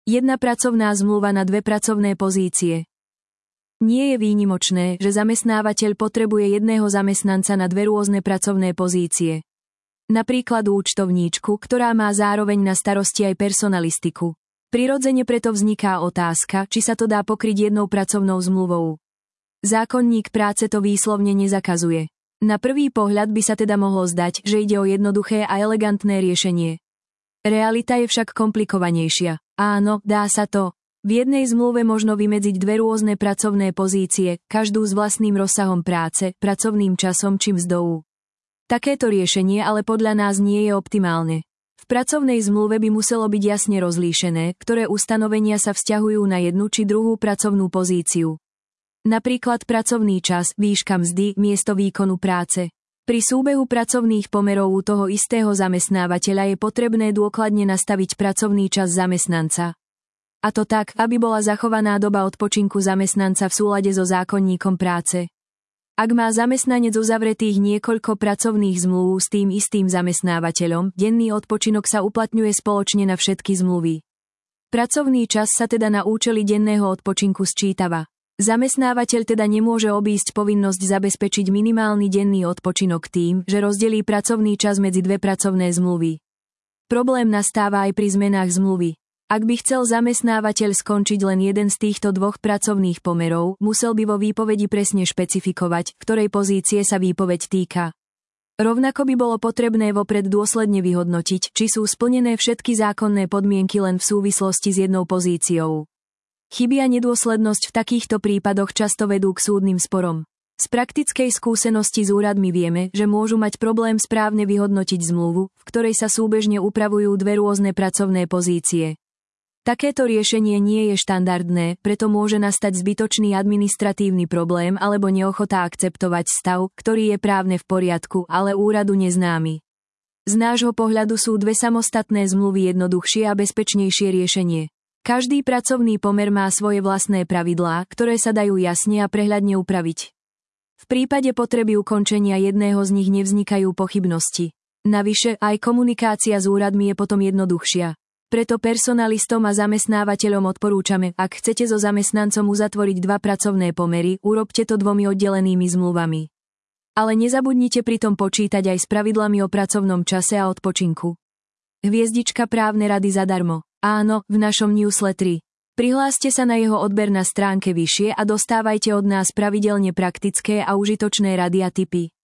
Jedna pracovná zmluva na dve pracovné pozície. Nie je výnimočné, že zamestnávateľ potrebuje jedného zamestnanca na dve rôzne pracovné pozície. Napríklad účtovníčku, ktorá má zároveň na starosti aj personalistiku. Prirodzene preto vzniká otázka, či sa to dá pokryť jednou pracovnou zmluvou. Zákonník práce to výslovne nezakazuje. Na prvý pohľad by sa teda mohlo zdať, že ide o jednoduché a elegantné riešenie. Realita je však komplikovanejšia. Áno, dá sa to. V jednej zmluve možno vymedziť dve rôzne pracovné pozície, každú s vlastným rozsahom práce, pracovným časom či mzdou. Takéto riešenie ale podľa nás nie je optimálne. V pracovnej zmluve by muselo byť jasne rozlíšené, ktoré ustanovenia sa vzťahujú na jednu či druhú pracovnú pozíciu. Napríklad pracovný čas, výška mzdy, miesto výkonu práce. Pri súbehu pracovných pomerov u toho istého zamestnávateľa je potrebné dôkladne nastaviť pracovný čas zamestnanca. A to tak, aby bola zachovaná doba odpočinku zamestnanca v súlade so zákonníkom práce. Ak má zamestnanec uzavretých niekoľko pracovných zmluv s tým istým zamestnávateľom, denný odpočinok sa uplatňuje spoločne na všetky zmluvy. Pracovný čas sa teda na účely denného odpočinku sčítava. Zamestnávateľ teda nemôže obísť povinnosť zabezpečiť minimálny denný odpočinok tým, že rozdelí pracovný čas medzi dve pracovné zmluvy. Problém nastáva aj pri zmenách zmluvy. Ak by chcel zamestnávateľ skončiť len jeden z týchto dvoch pracovných pomerov, musel by vo výpovedi presne špecifikovať, ktorej pozície sa výpoveď týka. Rovnako by bolo potrebné vopred dôsledne vyhodnotiť, či sú splnené všetky zákonné podmienky len v súvislosti s jednou pozíciou. Chyby a nedôslednosť v takýchto prípadoch často vedú k súdnym sporom. Z praktickej skúsenosti s úradmi vieme, že môžu mať problém správne vyhodnotiť zmluvu, v ktorej sa súbežne upravujú dve rôzne pracovné pozície. Takéto riešenie nie je štandardné, preto môže nastať zbytočný administratívny problém alebo neochota akceptovať stav, ktorý je právne v poriadku, ale úradu neznámy. Z nášho pohľadu sú dve samostatné zmluvy jednoduchšie a bezpečnejšie riešenie. Každý pracovný pomer má svoje vlastné pravidlá, ktoré sa dajú jasne a prehľadne upraviť. V prípade potreby ukončenia jedného z nich nevznikajú pochybnosti. Navyše, aj komunikácia s úradmi je potom jednoduchšia. Preto personalistom a zamestnávateľom odporúčame, ak chcete so zamestnancom uzatvoriť dva pracovné pomery, urobte to dvomi oddelenými zmluvami. Ale nezabudnite pritom počítať aj s pravidlami o pracovnom čase a odpočinku. Hviezdička právne rady zadarmo. Áno, v našom newsletteri. Prihláste sa na jeho odber na stránke vyššie a dostávajte od nás pravidelne praktické a užitočné rady a tipy.